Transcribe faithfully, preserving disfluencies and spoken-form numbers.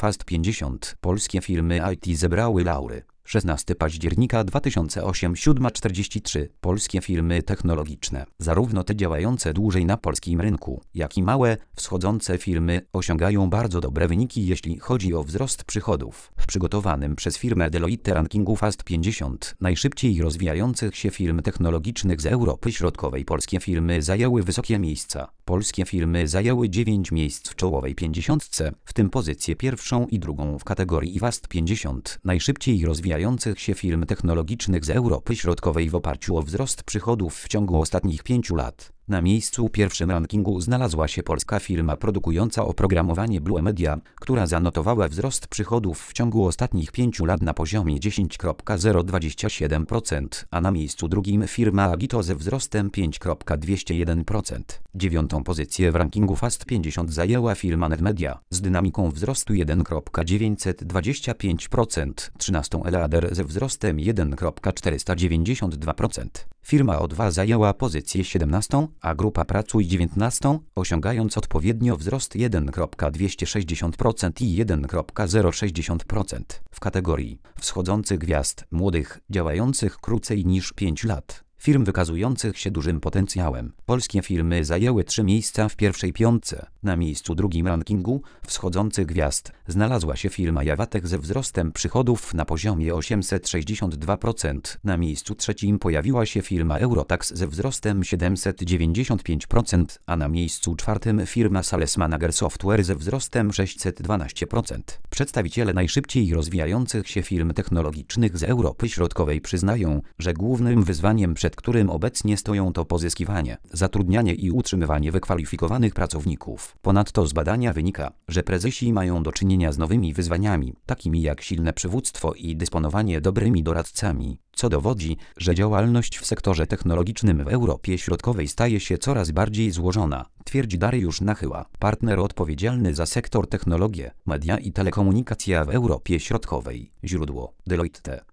Fast pięćdziesiąt. Polskie firmy I T zebrały laury. szesnastego października dwa tysiące ósmego, siódma czterdzieści trzy. Polskie firmy technologiczne, zarówno te działające dłużej na polskim rynku, jak i małe, wschodzące firmy, osiągają bardzo dobre wyniki, jeśli chodzi o wzrost przychodów. W przygotowanym przez firmę Deloitte rankingu Fast pięćdziesiąt najszybciej rozwijających się firm technologicznych z Europy Środkowej polskie firmy zajęły wysokie miejsca. Polskie firmy zajęły dziewięć miejsc w czołowej pięćdziesiątce, w tym pozycję pierwszą i drugą w kategorii Fast pięćdziesiąt najszybciej rozwijających się firm technologicznych z Europy Środkowej w oparciu o wzrost przychodów w ciągu ostatnich pięciu lat. Na miejscu pierwszym rankingu znalazła się polska firma produkująca oprogramowanie Blue Media, która zanotowała wzrost przychodów w ciągu ostatnich pięciu lat na poziomie dziesięć przecinek zero dwadzieścia siedem procent, a na miejscu drugim firma Agito ze wzrostem pięć przecinek dwieście jeden procent. Dziewiątą pozycję w rankingu Fast pięćdziesiąt zajęła firma NetMedia z dynamiką wzrostu jeden przecinek dziewięćset dwadzieścia pięć procent, trzynastą Elader ze wzrostem jeden przecinek czterysta dziewięćdziesiąt dwa procent. Firma O dwa zajęła pozycję siedemnastą, a Grupa Pracuj dziewiętnastą, osiągając odpowiednio wzrost jeden przecinek dwieście sześćdziesiąt procent i jeden przecinek zero sześćdziesiąt procent. W kategorii wschodzących gwiazd młodych, działających krócej niż pięć lat, firm wykazujących się dużym potencjałem, polskie firmy zajęły trzy miejsca w pierwszej piątce. Na miejscu drugim rankingu wschodzących gwiazd znalazła się firma Javatek ze wzrostem przychodów na poziomie osiemset sześćdziesiąt dwa procent. Na miejscu trzecim pojawiła się firma Eurotax ze wzrostem siedemset dziewięćdziesiąt pięć procent, a na miejscu czwartym firma Sales Manager Software ze wzrostem sześćset dwanaście procent. Przedstawiciele najszybciej rozwijających się firm technologicznych z Europy Środkowej przyznają, że głównym wyzwaniem, przed którym obecnie stoją, to pozyskiwanie, zatrudnianie i utrzymywanie wykwalifikowanych pracowników. Ponadto z badania wynika, że prezesi mają do czynienia z nowymi wyzwaniami, takimi jak silne przywództwo i dysponowanie dobrymi doradcami, co dowodzi, że działalność w sektorze technologicznym w Europie Środkowej staje się coraz bardziej złożona, twierdzi Dariusz Nachyła, partner odpowiedzialny za sektor technologie, media i telekomunikacja w Europie Środkowej. Źródło: Deloitte.